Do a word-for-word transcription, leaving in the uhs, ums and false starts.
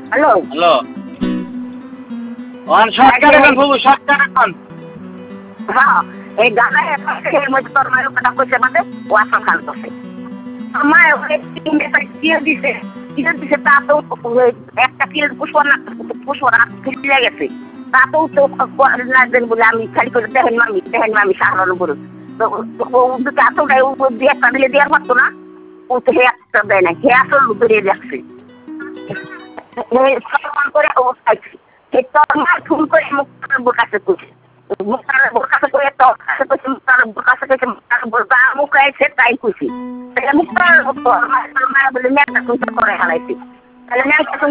hello hello one shortcut এখন বাবু shortcut এখন হ্যাঁ এই গানায় এর মধ্যে তোর মায়ের কথা কইছে মানে ওয়াসা খান করছে আমার ওই তিনটে দিয়ে দিছে দিয়ে দিছে তা তো একটা কিলো পুষ্প না পুষ্প না খিলে গেছে তা তো তো লাগবেন বলে আমি খালি করে দেখেন মামি দেখেন মামি সাহানো বড় তো ও দুটো এতটাই ও দিয়ে একটা দিলে দেওয়ার পারতো না ও তো হে একটা দেয় না হে আসল বেরিয়ে যাচ্ছে সম্মান করে ও খাইছি সে তোর মা ফোন করে মুক্তার বোকাছে করছে মুক্তার বোকাছে করে তোর কাছে করছে মুক্তার বোকাছে করছে মুক্তার বোকা মুখাইছে তাই খুশি তাহলে মুক্তার মায়ের বলে মেয়েটা করে হারাইছি তাহলে মেয়েটা